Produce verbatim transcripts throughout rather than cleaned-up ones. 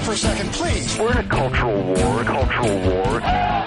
for a second, please. We're in a cultural war, a cultural war.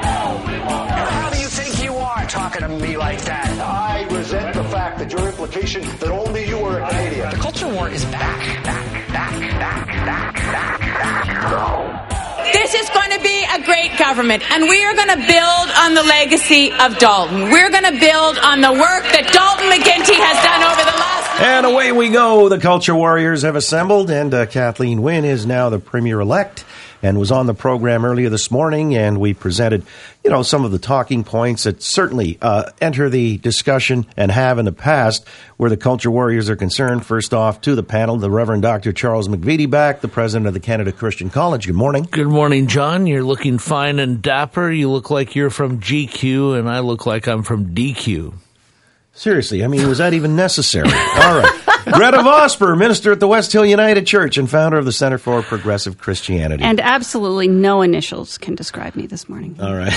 How do you think you are talking to me like that? I resent the fact that your implication that only you are a Canadian. The culture war is back, back, back, back, back, back, back. No. This is going to be a great government, and we are going to build on the legacy of Dalton. We're going to build on the work that Dalton McGuinty has done over the last... And away we go. The Culture Warriors have assembled, and uh, Kathleen Wynne is now the Premier-elect and was on the program earlier this morning, and we presented, you know, some of the talking points that certainly uh, enter the discussion and have in the past where the Culture Warriors are concerned. First off, to the panel, the Reverend Doctor Charles McVitie back, the president of the Canada Christian College. Good morning. Good morning, John. You're looking fine and dapper. You look like you're from G Q, and I look like I'm from D Q. Seriously, I mean, was that even necessary? All right. Greta Vosper, minister at the West Hill United Church and founder of the Center for Progressive Christianity. And absolutely no initials can describe me this morning. All right.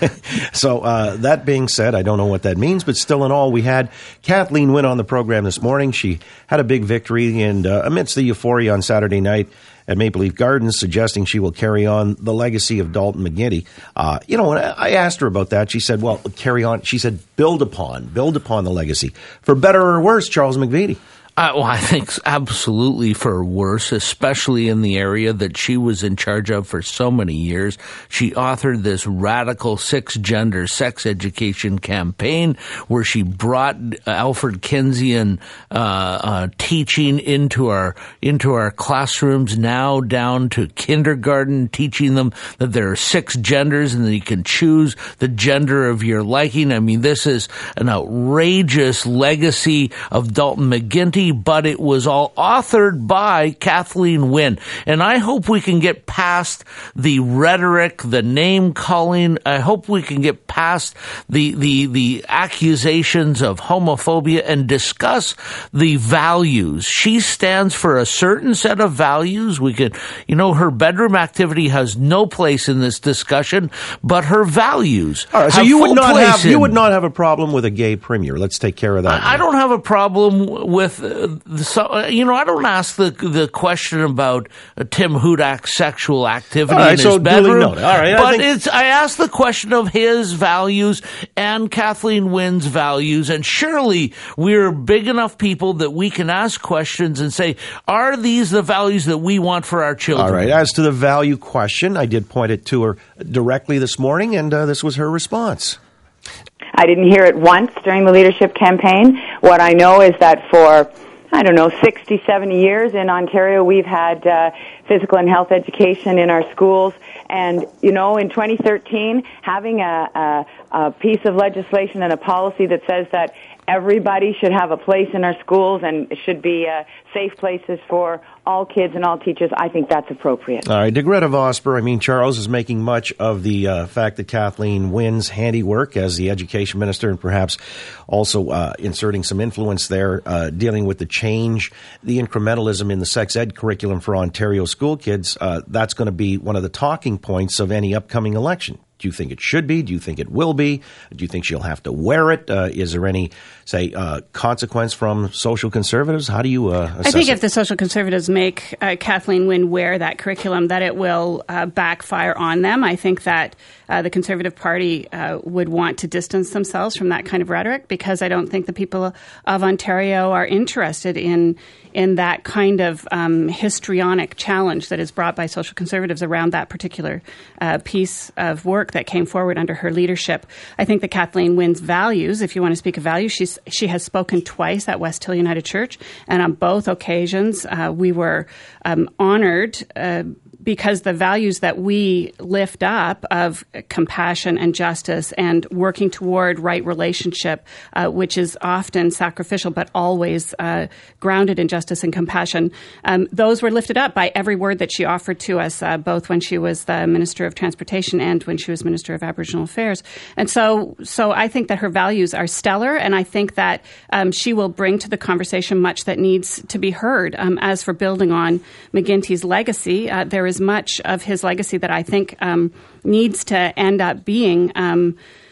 So uh, that being said, I don't know what that means, but still in all, we had Kathleen Wynne on the program this morning. She had a big victory, and uh, amidst the euphoria on Saturday night at Maple Leaf Gardens, suggesting she will carry on the legacy of Dalton McGuinty. Uh, you know, when I asked her about that, she said, well, carry on. She said, build upon, build upon the legacy. For better or worse, Charles McVitie. Uh, well, I think absolutely for worse, especially in the area that she was in charge of for so many years. She authored this radical six-gender sex education campaign where she brought Alfred Kinsian uh, uh, teaching into our into our classrooms, now down to kindergarten, teaching them that there are six genders and that you can choose the gender of your liking. I mean, this is an outrageous legacy of Dalton McGuinty, but it was all authored by Kathleen Wynne. And I hope we can get past the rhetoric, the name-calling. I hope we can get past the, the, the accusations of homophobia and discuss the values. She stands for a certain set of values. We could, you know, her bedroom activity has no place in this discussion, but her values. All right, so you would not have in, you would not have a problem with a gay premier. Let's take care of that. I, I don't have a problem with. Uh, So, you know, I don't ask the the question about uh, Tim Hudak's sexual activity right, in his so bedroom. All right, but I think... it's I ask the question of his values and Kathleen Wynne's values, and surely we're big enough people that we can ask questions and say, are these the values that we want for our children? All right. As to the value question, I did point it to her directly this morning, and uh, this was her response. I didn't hear it once during the leadership campaign. What I know is that for I don't know, sixty, seventy years in Ontario, we've had uh, physical and health education in our schools. And, you know, in twenty thirteen, having a, a, a piece of legislation and a policy that says that everybody should have a place in our schools and should be uh, safe places for all kids and all teachers, I think that's appropriate. All right. To Greta Vosper, I mean, Charles is making much of the uh, fact that Kathleen Wynne's handiwork as the education minister and perhaps also uh, inserting some influence there, uh, dealing with the change, the incrementalism in the sex ed curriculum for Ontario school kids, uh, that's going to be one of the talking points of any upcoming election. Do you think it should be? Do you think it will be? Do you think she'll have to wear it? Uh, is there any, say, uh, consequence from social conservatives? How do you uh, assess I think it? if the social conservatives make uh, Kathleen Wynne wear that curriculum, that it will uh, backfire on them. I think that uh, the Conservative Party uh, would want to distance themselves from that kind of rhetoric because I don't think the people of Ontario are interested in in that kind of um, histrionic challenge that is brought by social conservatives around that particular uh, piece of work that came forward under her leadership. I think that Kathleen Wynne's values, if you want to speak of values, she's, she has spoken twice at West Hill United Church, and on both occasions uh, we were um, honored uh, because the values that we lift up of compassion and justice and working toward right relationship, uh, which is often sacrificial but always uh, grounded in justice and compassion, um, those were lifted up by every word that she offered to us, uh, both when she was the Minister of Transportation and when she was Minister of Aboriginal Affairs. And so so I think that her values are stellar, and I think that um, she will bring to the conversation much that needs to be heard. Um, as for building on McGuinty's legacy, uh, there is much of his legacy that I think um, needs to end up being um,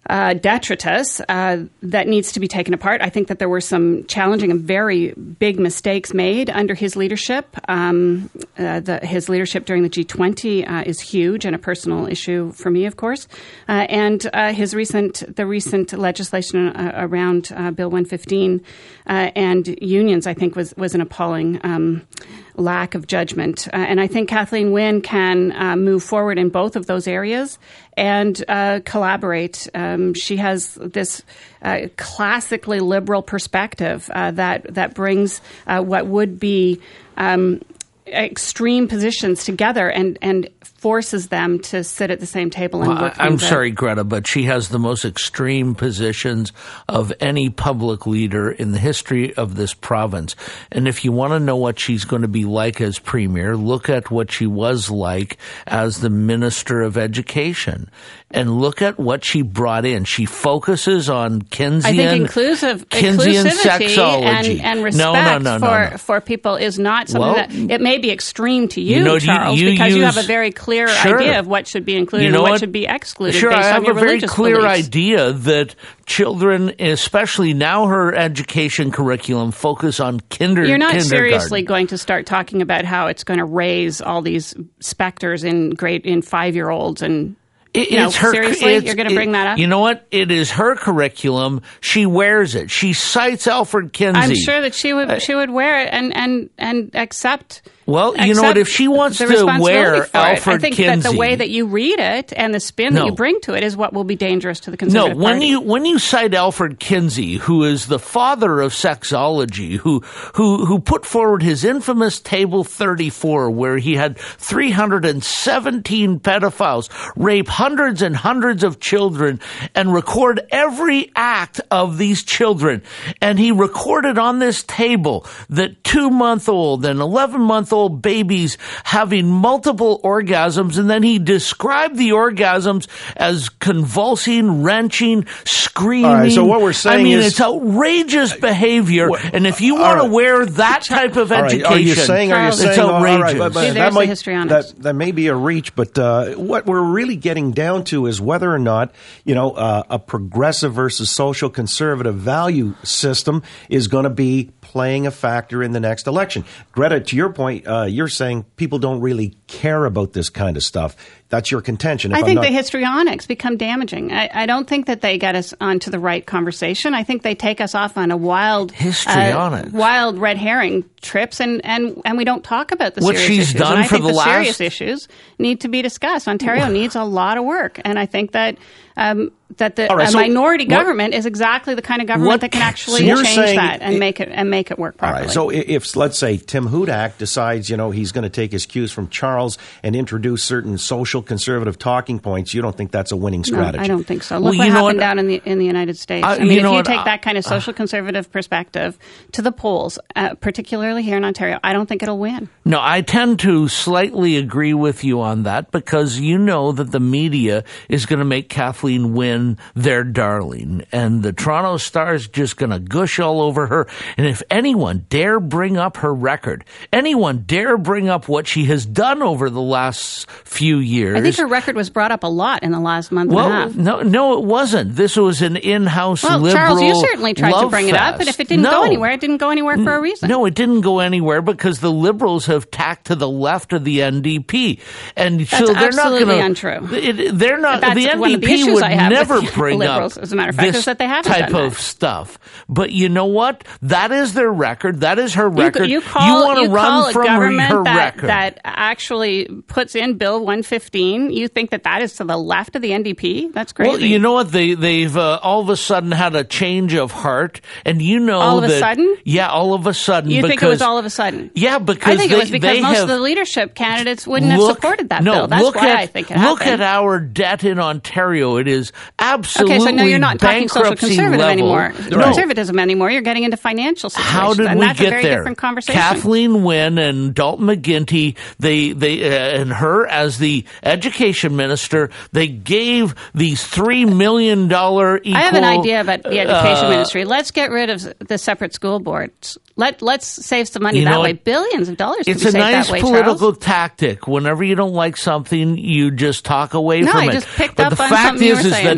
Uh, detritus uh, that needs to be taken apart. I think that there were some challenging and very big mistakes made under his leadership. Um, uh, the, his leadership during the G twenty uh, is huge and a personal issue for me, of course. Uh, and uh, his recent, the recent legislation uh, around uh, Bill one fifteen uh, and unions, I think, was was an appalling Um, lack of judgment. Uh, and I think Kathleen Wynne can uh, move forward in both of those areas and uh, collaborate. Um, she has this uh, classically liberal perspective uh, that, that brings uh, what would be um, extreme positions together and, and forces them to sit at the same table and well, work I'm things sorry, out. Greta, but she has the most extreme positions of any public leader in the history of this province. And if you want to know what she's going to be like as premier, look at what she was like as the Minister of Education. And look at what she brought in. She focuses on Keynesian, I think inclusive, Keynesian inclusivity sexology. and, and respect no, no, no, no, for, no. for people is not something Well, that it may be extreme to you, you know, Charles, you, you because use, you have a very clear sure. idea of what should be included you know and what, what should be excluded sure, based I on have your a very religious clear beliefs. idea that children, especially now her education curriculum, focus on kinder, You're not kindergarten. seriously going to start talking about how it's going to raise all these specters in grade in five-year-olds and It, you know, it's her, seriously? it's, You're going to bring it, that up? You know what? It is her curriculum. She wears it. She cites Alfred Kinsey. I'm sure that she would she would wear it and, and, and accept. Well, you know what? If she wants the to wear Alfred I think Kinsey, that the way that you read it and the spin no. that you bring to it is what will be dangerous to the No, Conservative when Party. you when you cite Alfred Kinsey, who is the father of sexology, who who who put forward his infamous Table thirty-four, where he had three hundred seventeen pedophiles rape hundreds and hundreds of children and record every act of these children, and he recorded on this table that two-month-old and eleven-month-old babies having multiple orgasms, and then he described the orgasms as convulsing, wrenching, screaming. All right, so what we're saying I mean, is- it's outrageous behavior, and if you want right. to wear that type of All right, education, are you saying? Are you Charles, saying? it's oh, all outrageous. right, but- but See, that there's the might- histrionics. That, that may be a reach, but uh, what we're really getting down to is whether or not you know uh, a progressive versus social conservative value system is going to be playing a factor in the next election. Greta, to your point, uh, you're saying people don't really care about this kind of stuff. That's your contention. If I I'm think not- the histrionics become damaging. I, I don't think that they get us onto the right conversation. I think they take us off on a wild, Histrionics. uh, wild red herring trips, and, and, and we don't talk about the What serious she's issues. done and I for think the the last- serious issues need to be discussed. Ontario needs a lot of work, and I think that um, that the All right, a so minority what- government is exactly the kind of government What- that can actually so you're change saying that and it- make it and make it work All properly. right. So i- if, let's say, Tim Hudak decides, you know, he's going to take his cues from Charles and introduce certain social conservative talking points, you don't think that's a winning No, strategy? I don't think so. Well, Look what you know happened what? down in the in the United States. Uh, I mean, you if know you what? take Uh, that kind of social conservative perspective to the polls, uh, particularly here in Ontario, I don't think it'll win. No, I tend to slightly agree with you on that because you know that the media is going to make Kathleen Wynne their darling, and the Toronto Star is just going to gush all over her. And if anyone dare bring up her record, anyone dare bring up what she has done over the last few years, I think her record was brought up a lot in the last month well, and a half. no, no, it wasn't. This was an in-house Well, liberal Charles, you certainly tried to love bring it up, but fest. if it didn't no. go anywhere, it didn't go anywhere for a reason. No, it didn't go anywhere because the Liberals have tacked to the left of the N D P, and That's so they're not absolutely going to. untrue. It, they're not. That's the one of the N D P issues would I have with never the bring Liberals, up as a matter of fact, this is that they haven't type done of that. stuff. But you know what? That is their record. That is her record. You, you call, want to you run call a from government her that, record. that actually puts in Bill one fifteen. You think that that is to the left of the N D P? That's crazy. Well, you know what? They they've uh, all of a sudden had a change of heart, and you know All of a that, sudden? yeah, all of a sudden. You because, think it was all of a sudden? Yeah, because I think they, it was because they most have, of the leadership candidates wouldn't look, have supported that no, bill. That's look why at, I think it Look happened. at our debt in Ontario. It is absolutely Okay, so now you're not talking social bankruptcy conservative level. anymore. No. Conservatism anymore. You're getting into financial situations. How did and we that's get a very there? different conversation. Kathleen Wynne and Dalton McGuinty, they they uh, and her as the education minister, they gave these three million dollar. I have an idea uh, about the education ministry. Let's get rid of the separate school boards. Let let's save some money You that know, way. Billions of dollars. It's to be a saved nice that way, political Charles. tactic. Whenever you don't like something, you just talk away No, from I it. just picked but up the on fact something you is, were is saying.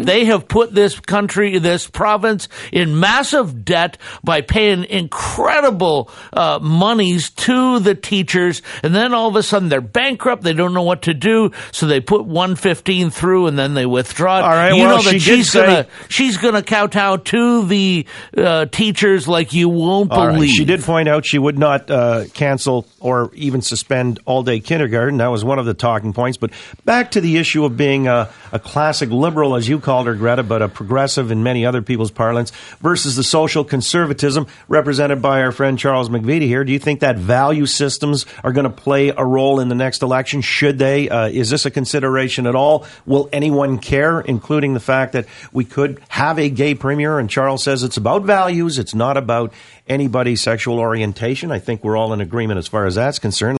that they have put this country, this province, in massive debt by paying incredible uh, monies to the teachers, and then all of a sudden they're bankrupt. They don't know what to do, so they put one fifteen through, and then they withdraw it. All right, you well, know that she she's did gonna say, she's gonna kowtow to the uh, teachers like you won't all believe. right. She did point out she would not uh, cancel or even suspend all-day kindergarten. That was one of the talking points. But back to the issue of being a, a classic liberal, as you called her, Greta, but a progressive in many other people's parlance, versus the social conservatism represented by our friend Charles McVety here. Do you think that value systems are going to play a role in the next election? Should they? Uh, is this a consideration at all? Will anyone care, including the fact that we could have a gay premier? And Charles says it's about values. It's not about anybody's sexual orientation. I think we're all in agreement as far as that's concerned.